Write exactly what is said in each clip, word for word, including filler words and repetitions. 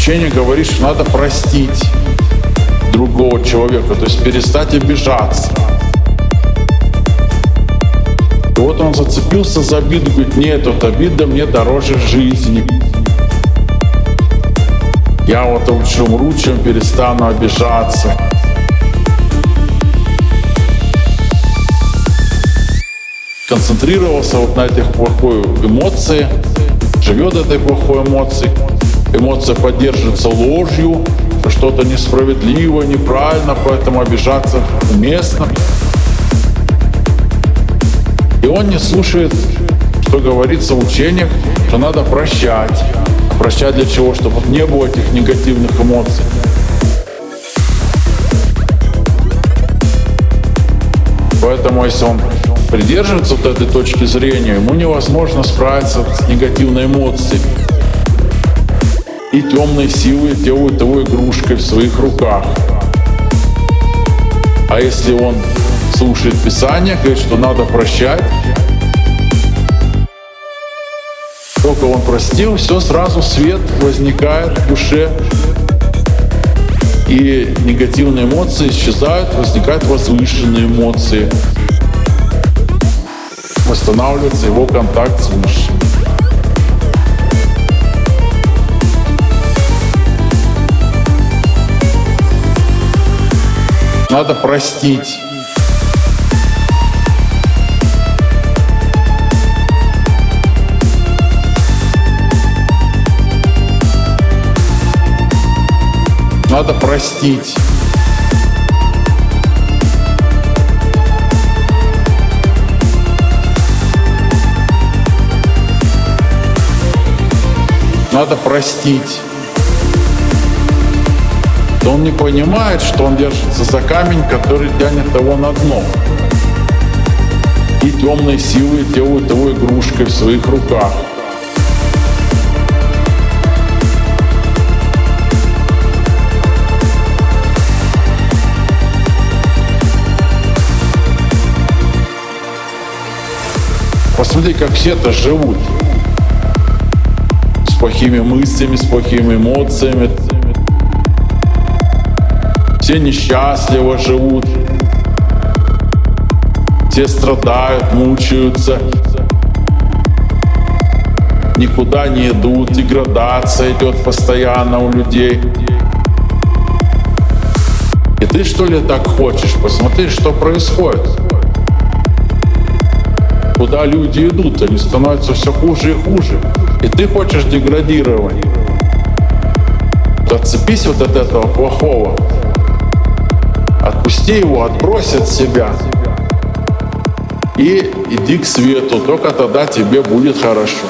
Учение говорит, что надо простить другого человека, то есть перестать обижаться. И вот он зацепился за обиду, говорит: нет, вот обида мне дороже жизни. Я вот лучше умру, чем перестану обижаться. Концентрировался вот на этих плохой эмоции, живет этой плохой эмоцией. Эмоция поддерживается ложью, что что-то несправедливо, неправильно, поэтому обижаться уместно. И он не слушает, что говорится в учениях, что надо прощать. Прощать для чего? Чтобы не было этих негативных эмоций. Поэтому, если он придерживается вот этой точки зрения, ему невозможно справиться с негативной эмоцией. И темные силы делают его игрушкой в своих руках. А если он слушает Писание, говорит, что надо прощать, только он простил, все, сразу свет возникает в душе, и негативные эмоции исчезают, возникают возвышенные эмоции. Восстанавливается его контакт с Высшим. Надо простить. Надо простить. Надо простить. То он не понимает, что он держится за камень, который тянет его на дно. И темные силы делают его игрушкой в своих руках. Посмотри, как все-то живут. С плохими мыслями, с плохими эмоциями. Все несчастливо живут. Все страдают, мучаются. Никуда не идут. Деградация идет постоянно у людей. И ты, что ли, так хочешь? Посмотри, что происходит. Куда люди идут, они становятся все хуже и хуже. И ты хочешь деградировать. Отцепись вот от этого плохого. Отпусти его, отбрось от себя. И иди к свету, только тогда тебе будет хорошо.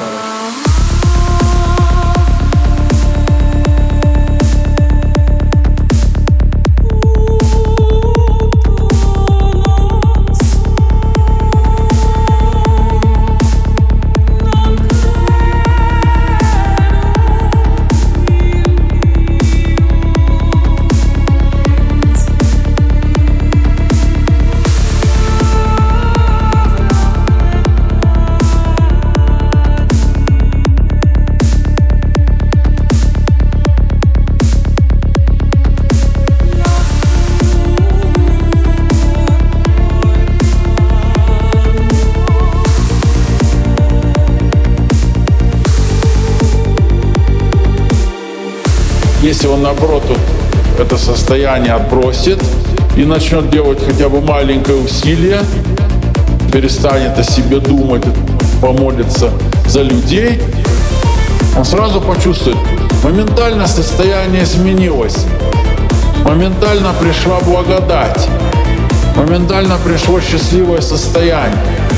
Если он, наоборот, это состояние отбросит и начнет делать хотя бы маленькое усилие, перестанет о себе думать, помолиться за людей, он сразу почувствует, моментально состояние изменилось, моментально пришла благодать, моментально пришло счастливое состояние.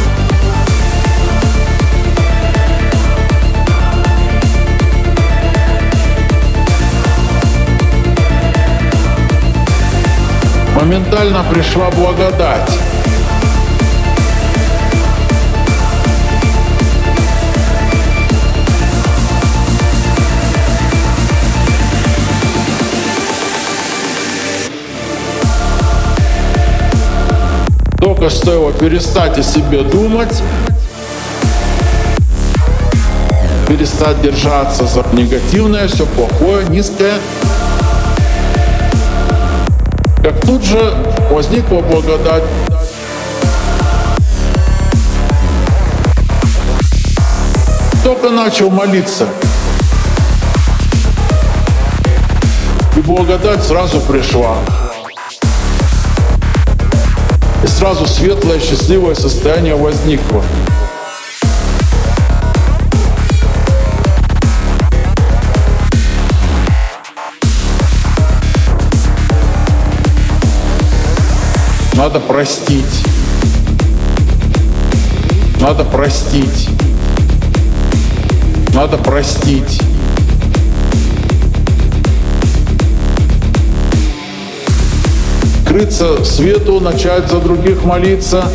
Моментально пришла благодать. Только стоило перестать о себе думать, перестать держаться за негативное, все плохое, низкое. Как тут же возникла благодать. Только начал молиться, и благодать сразу пришла. И сразу светлое, счастливое состояние возникло. Надо простить. Надо простить. Надо простить. Открыться свету, начать за других молиться,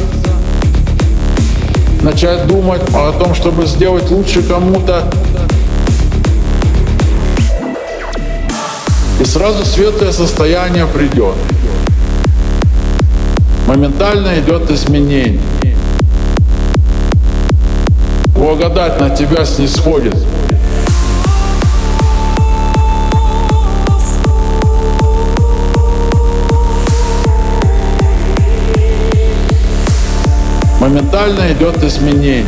начать думать о том, чтобы сделать лучше кому-то. И сразу светлое состояние придет. Моментально идет изменение. Благодать на тебя снисходит. Моментально идет изменение.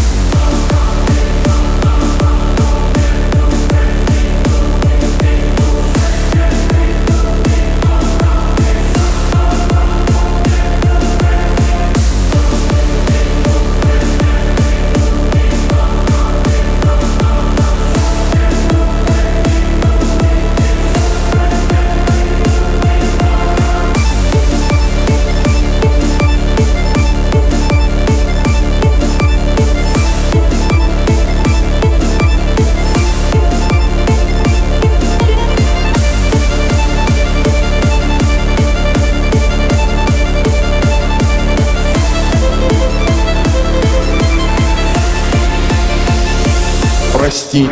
Простить.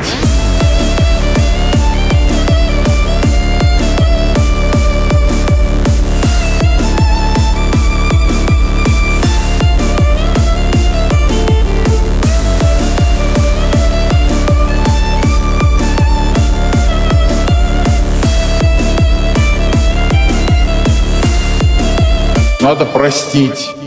Надо простить.